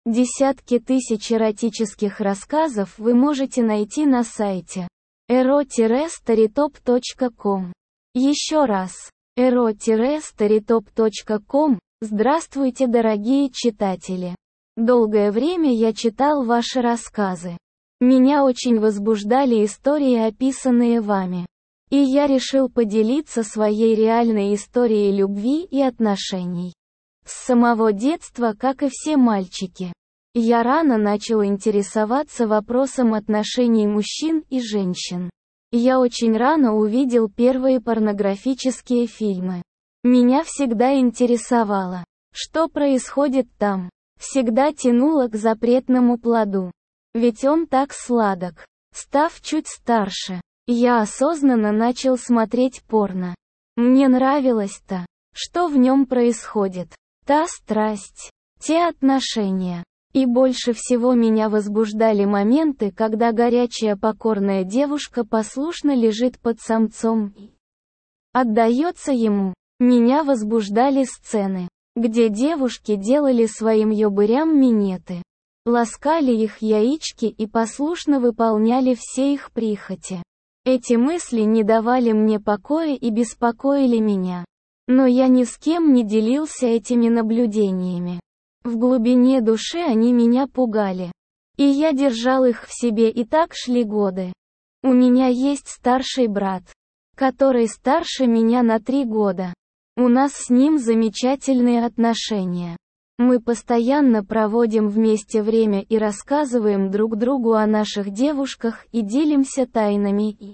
Десятки тысяч эротических рассказов вы можете найти на сайте ero-storytop.com. Еще раз, ero-storytop.com. Здравствуйте, дорогие читатели. Долгое время я читал ваши рассказы. Меня очень возбуждали истории, описанные вами. И я решил поделиться своей реальной историей любви и отношений. С самого детства, как и все мальчики, я рано начал интересоваться вопросом отношений мужчин и женщин. Я очень рано увидел первые порнографические фильмы. Меня всегда интересовало, что происходит там. Всегда тянуло к запретному плоду. Ведь он так сладок. Став чуть старше, я осознанно начал смотреть порно. Мне нравилось то, что в нем происходит. Та страсть, те отношения. И больше всего меня возбуждали моменты, когда горячая покорная девушка послушно лежит под самцом и отдается ему. Меня возбуждали сцены, где девушки делали своим ёбырям минеты, ласкали их яички и послушно выполняли все их прихоти. Эти мысли не давали мне покоя и беспокоили меня. Но я ни с кем не делился этими наблюдениями. В глубине души они меня пугали. И я держал их в себе, и так шли годы. У меня есть старший брат, который старше меня на 3 года. У нас с ним замечательные отношения. Мы постоянно проводим вместе время и рассказываем друг другу о наших девушках и делимся тайнами и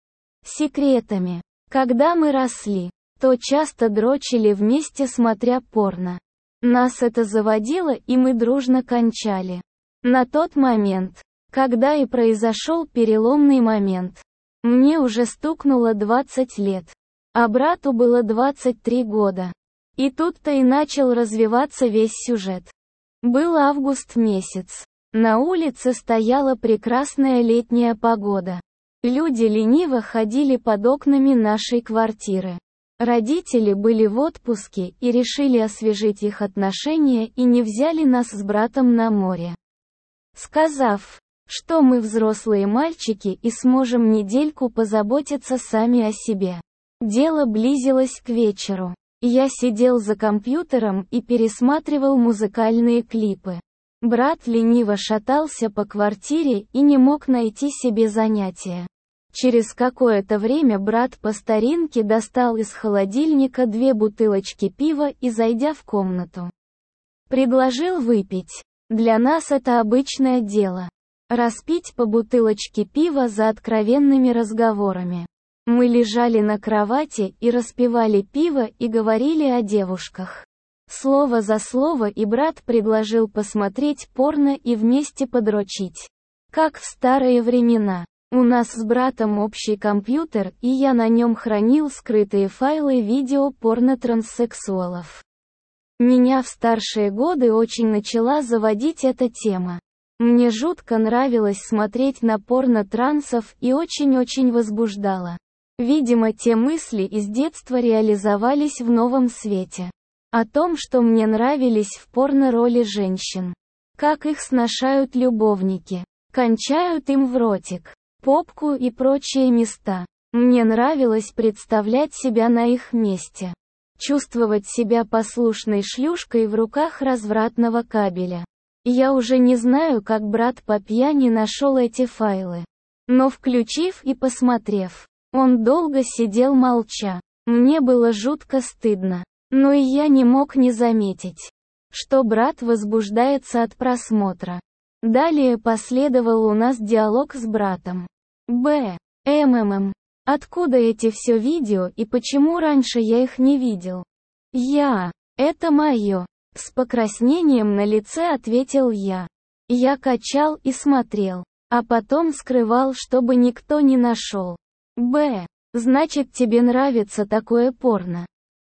секретами. Когда мы росли, то часто дрочили вместе, смотря порно. Нас это заводило, и мы дружно кончали. На тот момент, когда и произошел переломный момент, мне уже стукнуло 20 лет, а брату было 23 года. И тут-то и начал развиваться весь сюжет. Был август месяц. На улице стояла прекрасная летняя погода. Люди лениво ходили под окнами нашей квартиры. Родители были в отпуске и решили освежить их отношения и не взяли нас с братом на море, сказав, что мы взрослые мальчики и сможем недельку позаботиться сами о себе. Дело близилось к вечеру. Я сидел за компьютером и пересматривал музыкальные клипы. Брат лениво шатался по квартире и не мог найти себе занятия. Через какое-то время брат по старинке достал из холодильника 2 бутылочки пива и, зайдя в комнату, предложил выпить. Для нас это обычное дело. Распить по бутылочке пива за откровенными разговорами. Мы лежали на кровати и распивали пиво и говорили о девушках. Слово за слово, и брат предложил посмотреть порно и вместе подрочить. Как в старые времена. У нас с братом общий компьютер, и я на нем хранил скрытые файлы видео порно-транссексуалов. Меня в старшие годы очень начала заводить эта тема. Мне жутко нравилось смотреть на порно-трансов и очень-очень возбуждало. Видимо, те мысли из детства реализовались в новом свете. О том, что мне нравились в порно роли женщин. Как их сношают любовники. Кончают им в ротик, попку и прочие места. Мне нравилось представлять себя на их месте. Чувствовать себя послушной шлюшкой в руках развратного кабеля. Я уже не знаю, как брат по пьяни нашел эти файлы. Но включив и посмотрев, он долго сидел молча. Мне было жутко стыдно. Но и я не мог не заметить, что брат возбуждается от просмотра. Далее последовал у нас диалог с братом. Откуда эти все видео и почему раньше я их не видел? Это мое. С покраснением на лице ответил я. Я качал и смотрел, а потом скрывал, чтобы никто не нашел. Значит, тебе нравится такое порно?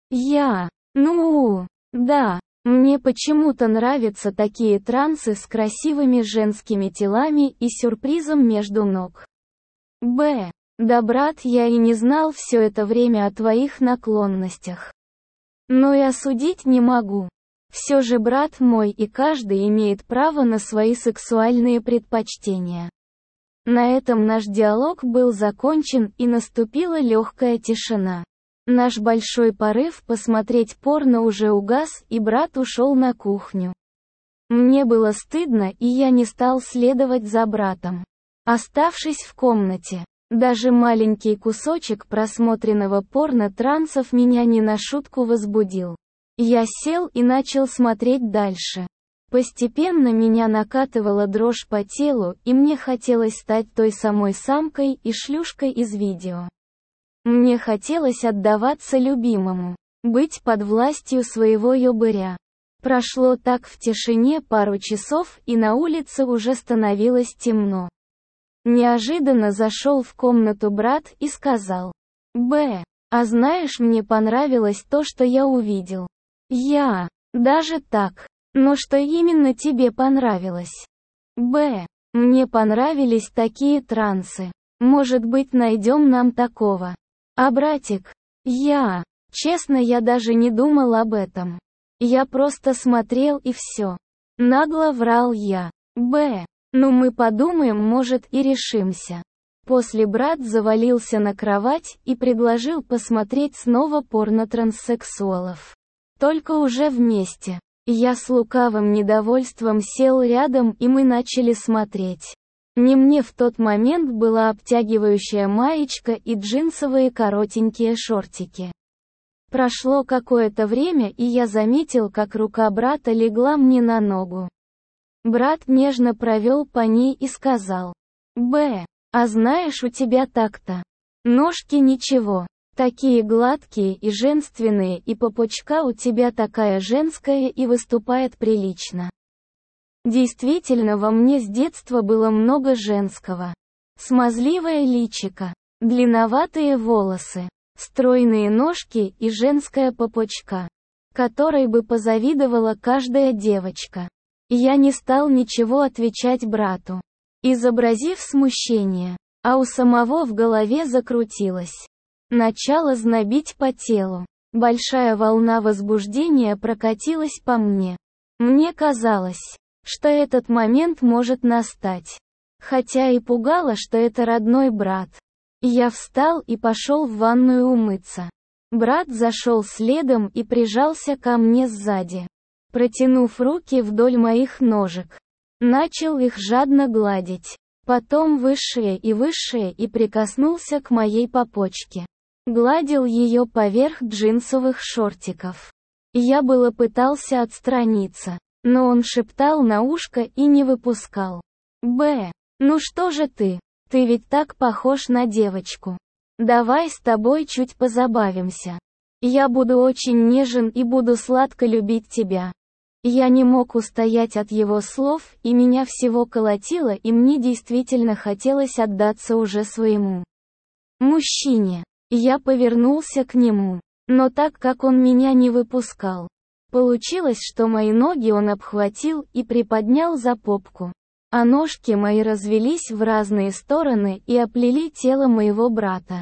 Да. Мне почему-то нравятся такие трансы с красивыми женскими телами и сюрпризом между ног. Да, брат, я и не знал все это время о твоих наклонностях. Но и осудить не могу. Все же брат мой, и каждый имеет право на свои сексуальные предпочтения. На этом наш диалог был закончен, и наступила легкая тишина. Наш большой порыв посмотреть порно уже угас, и брат ушел на кухню. Мне было стыдно, и я не стал следовать за братом. Оставшись в комнате, даже маленький кусочек просмотренного порно-трансов меня не на шутку возбудил. Я сел и начал смотреть дальше. Постепенно меня накатывала дрожь по телу, и мне хотелось стать той самой самкой и шлюшкой из видео. Мне хотелось отдаваться любимому, быть под властью своего ёбыря. Прошло так в тишине пару часов, и на улице уже становилось темно. Неожиданно зашел в комнату брат и сказал: а знаешь, мне понравилось то, что я увидел. Даже так? Но что именно тебе понравилось? Мне понравились такие трансы. Может быть, найдем нам такого. А братик? Честно, я даже не думал об этом. Я просто смотрел и все. Нагло врал я. Ну мы подумаем, может, и решимся. После брат завалился на кровать и предложил посмотреть снова порно-транссексуалов. Только уже вместе. Я с лукавым недовольством сел рядом, и мы начали смотреть. Не мне в тот момент была обтягивающая маечка и джинсовые коротенькие шортики. Прошло какое-то время, и я заметил, как рука брата легла мне на ногу. Брат нежно провел по ней и сказал: а знаешь, у тебя так-то. Ножки ничего. Такие гладкие и женственные, и попочка у тебя такая женская и выступает прилично. Действительно, во мне с детства было много женского. Смазливое личико, длинноватые волосы, стройные ножки и женская попочка, которой бы позавидовала каждая девочка. Я не стал ничего отвечать брату, изобразив смущение, а у самого в голове закрутилось. Начало знобить по телу. Большая волна возбуждения прокатилась по мне. Мне казалось, что этот момент может настать. Хотя и пугало, что это родной брат. Я встал и пошел в ванную умыться. Брат зашел следом и прижался ко мне сзади, протянув руки вдоль моих ножек. Начал их жадно гладить. Потом выше и прикоснулся к моей попочке. Гладил ее поверх джинсовых шортиков. Я было пытался отстраниться, но он шептал на ушко и не выпускал. Ну что же ты? Ты ведь так похож на девочку. Давай с тобой чуть позабавимся. Я буду очень нежен и буду сладко любить тебя. Я не мог устоять от его слов, и меня всего колотило, и мне действительно хотелось отдаться уже своему мужчине. Я повернулся к нему, но так как он меня не выпускал, получилось, что мои ноги он обхватил и приподнял за попку, а ножки мои развелись в разные стороны и оплели тело моего брата.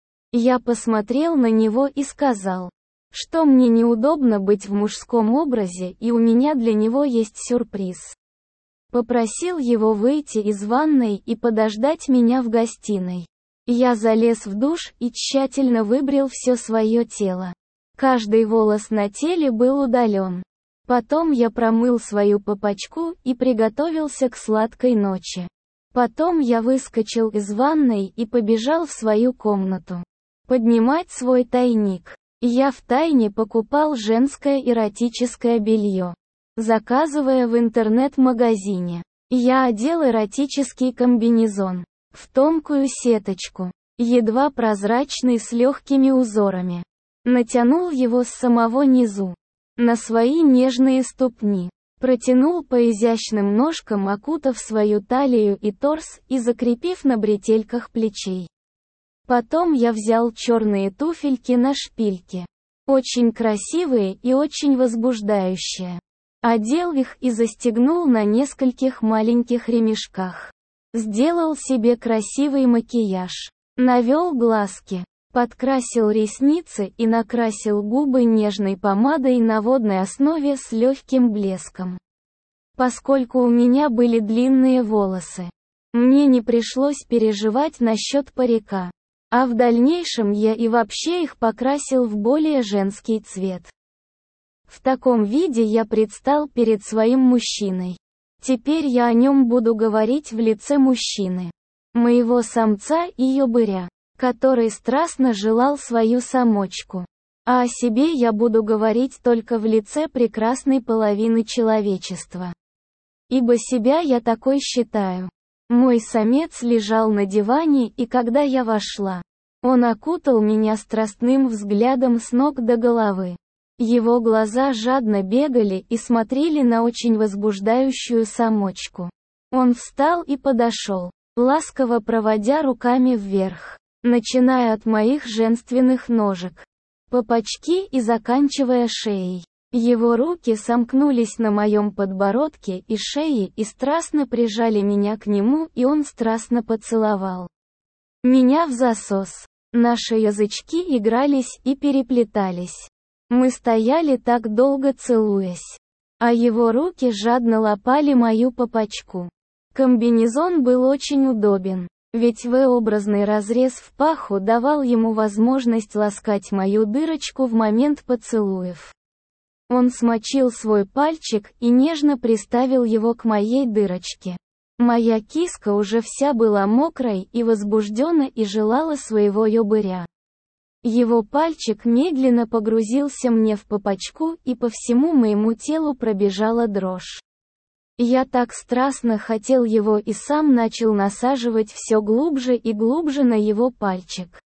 Я посмотрел на него и сказал, что мне неудобно быть в мужском образе, и у меня для него есть сюрприз. Попросил его выйти из ванной и подождать меня в гостиной. Я залез в душ и тщательно выбрил все свое тело. Каждый волос на теле был удален. Потом я промыл свою попочку и приготовился к сладкой ночи. Потом я выскочил из ванной и побежал в свою комнату поднимать свой тайник. Я втайне покупал женское эротическое белье, заказывая в интернет-магазине. Я одел эротический комбинезон в тонкую сеточку, едва прозрачный, с легкими узорами. Натянул его с самого низу на свои нежные ступни, протянул по изящным ножкам, окутав свою талию и торс и закрепив на бретельках плечей. Потом я взял черные туфельки на шпильке, очень красивые и очень возбуждающие. Одел их и застегнул на нескольких маленьких ремешках. Сделал себе красивый макияж, навел глазки, Подкрасил ресницы и накрасил губы нежной помадой на водной основе с легким блеском. Поскольку у меня были длинные волосы, мне не пришлось переживать насчет парика. А в дальнейшем я и вообще их покрасил в более женский цвет. В таком виде я предстал перед своим мужчиной. Теперь я о нем буду говорить в лице мужчины. Моего самца и ёбыря, который страстно желал свою самочку. А о себе я буду говорить только в лице прекрасной половины человечества. Ибо себя я такой считаю. Мой самец лежал на диване, и когда я вошла, он окутал меня страстным взглядом с ног до головы. Его глаза жадно бегали и смотрели на очень возбуждающую самочку. Он встал и подошел, ласково проводя руками вверх, начиная от моих женственных ножек, по почки и заканчивая шеей. Его руки сомкнулись на моем подбородке и шее и страстно прижали меня к нему, и он страстно поцеловал меня в засос. Наши язычки игрались и переплетались. Мы стояли так долго целуясь, а его руки жадно лапали мою попочку. Комбинезон был очень удобен, ведь V-образный разрез в паху давал ему возможность ласкать мою дырочку в момент поцелуев. Он смочил свой пальчик и нежно приставил его к моей дырочке. Моя киска уже вся была мокрой и возбуждена и желала своего ёбыря. Его пальчик медленно погрузился мне в попочку, и по всему моему телу пробежала дрожь. Я так страстно хотел его и сам начал насаживать все глубже и глубже на его пальчик.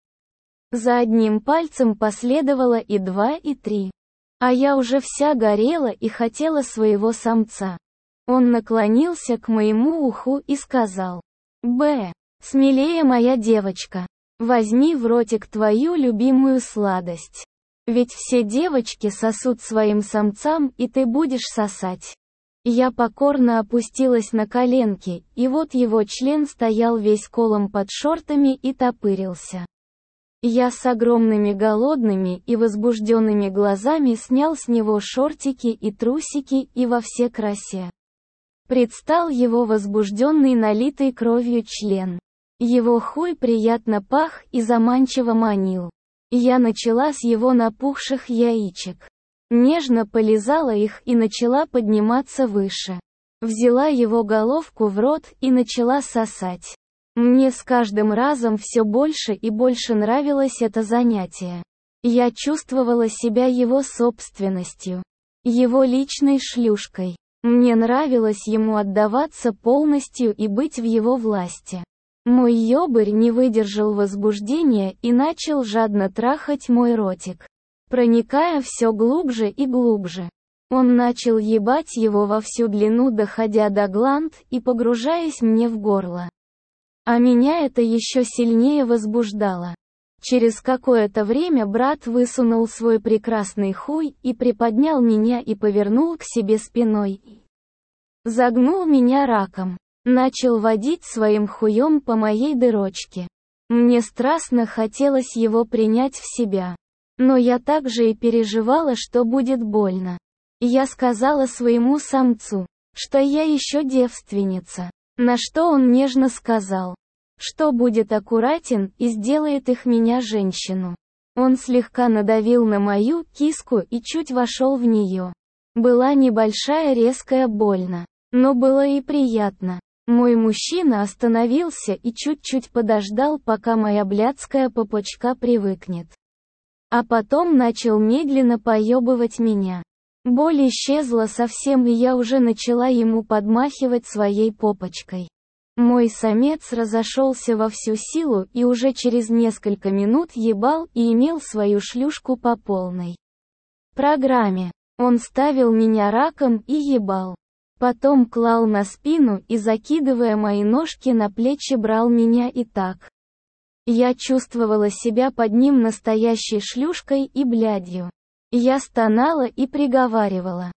За одним пальцем последовало и 2, и 3. А я уже вся горела и хотела своего самца. Он наклонился к моему уху и сказал: «Б, смелее, моя девочка. Возьми в ротик твою любимую сладость. Ведь все девочки сосут своим самцам, и ты будешь сосать». Я покорно опустилась на коленки, и вот его член стоял весь колом под шортами и топырился. Я с огромными голодными и возбужденными глазами снял с него шортики и трусики и во всей красе предстал его возбужденный налитый кровью член. Его хуй приятно пах и заманчиво манил. Я начала с его напухших яичек. Нежно полизала их и начала подниматься выше. Взяла его головку в рот и начала сосать. Мне с каждым разом все больше и больше нравилось это занятие. Я чувствовала себя его собственностью, его личной шлюшкой. Мне нравилось ему отдаваться полностью и быть в его власти. Мой ёбырь не выдержал возбуждения и начал жадно трахать мой ротик, проникая все глубже и глубже. Он начал ебать его во всю длину, доходя до гланд и погружаясь мне в горло. А меня это еще сильнее возбуждало. Через какое-то время брат высунул свой прекрасный хуй и приподнял меня и повернул к себе спиной. Загнул меня раком. Начал водить своим хуем по моей дырочке. Мне страстно хотелось его принять в себя. Но я также и переживала, что будет больно. Я сказала своему самцу, что я еще девственница. На что он нежно сказал, что будет аккуратен и сделает их меня женщину. Он слегка надавил на мою киску и чуть вошел в нее. Была небольшая резкая больно, но было и приятно. Мой мужчина остановился и чуть-чуть подождал, пока моя блядская попочка привыкнет. А потом начал медленно поебывать меня. Боль исчезла совсем, и я уже начала ему подмахивать своей попочкой. Мой самец разошелся во всю силу и уже через несколько минут ебал и имел свою шлюшку по полной программе. Он ставил меня раком и ебал. Потом клал на спину и, закидывая мои ножки на плечи, брал меня и так. Я чувствовала себя под ним настоящей шлюшкой и блядью. Я стонала и приговаривала: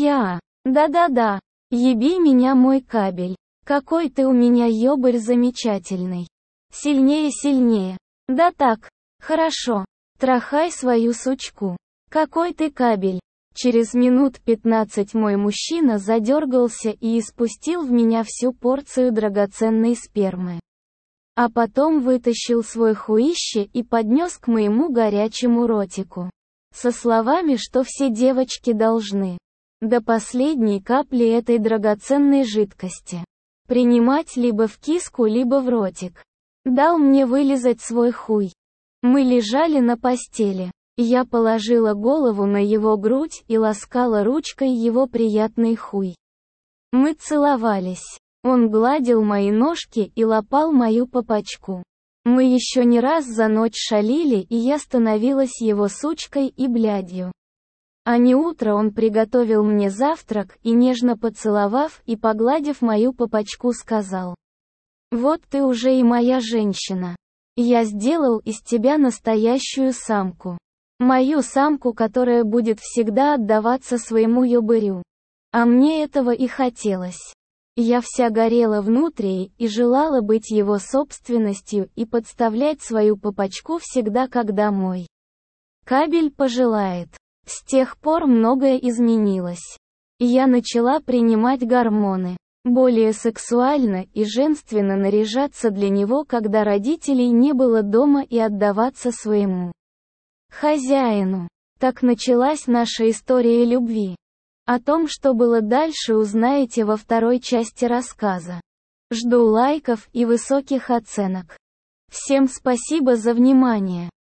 да-да-да, еби меня, мой кабель. Какой ты у меня ёбарь замечательный. Сильнее, сильнее. Да так, Хорошо. Трахай свою сучку. Какой ты кабель. Через минут 15 мой мужчина задергался и испустил в меня всю порцию драгоценной спермы. А потом вытащил свой хуище и поднес к моему горячему ротику. Со словами, что все девочки должны до последней капли этой драгоценной жидкости принимать либо в киску, либо в ротик. Дал мне вылизать свой хуй. Мы лежали на постели. Я положила голову на его грудь и ласкала ручкой его приятный хуй. Мы целовались. Он гладил мои ножки и лапал мою попочку. Мы еще не раз за ночь шалили, и я становилась его сучкой и блядью. А не утро он приготовил мне завтрак и, нежно поцеловав и погладив мою попочку, сказал: «Вот ты уже и моя женщина. Я сделал из тебя настоящую самку. Мою самку, которая будет всегда отдаваться своему ёбырю». А мне этого и хотелось. Я вся горела внутри и желала быть его собственностью и подставлять свою попочку всегда, когда мой кабель пожелает. С тех пор многое изменилось. Я начала принимать гормоны. Более сексуально и женственно наряжаться для него, когда родителей не было дома, и отдаваться своему хозяину. Так началась наша история любви. О том, что было дальше, узнаете во второй части рассказа. Жду лайков и высоких оценок. Всем спасибо за внимание.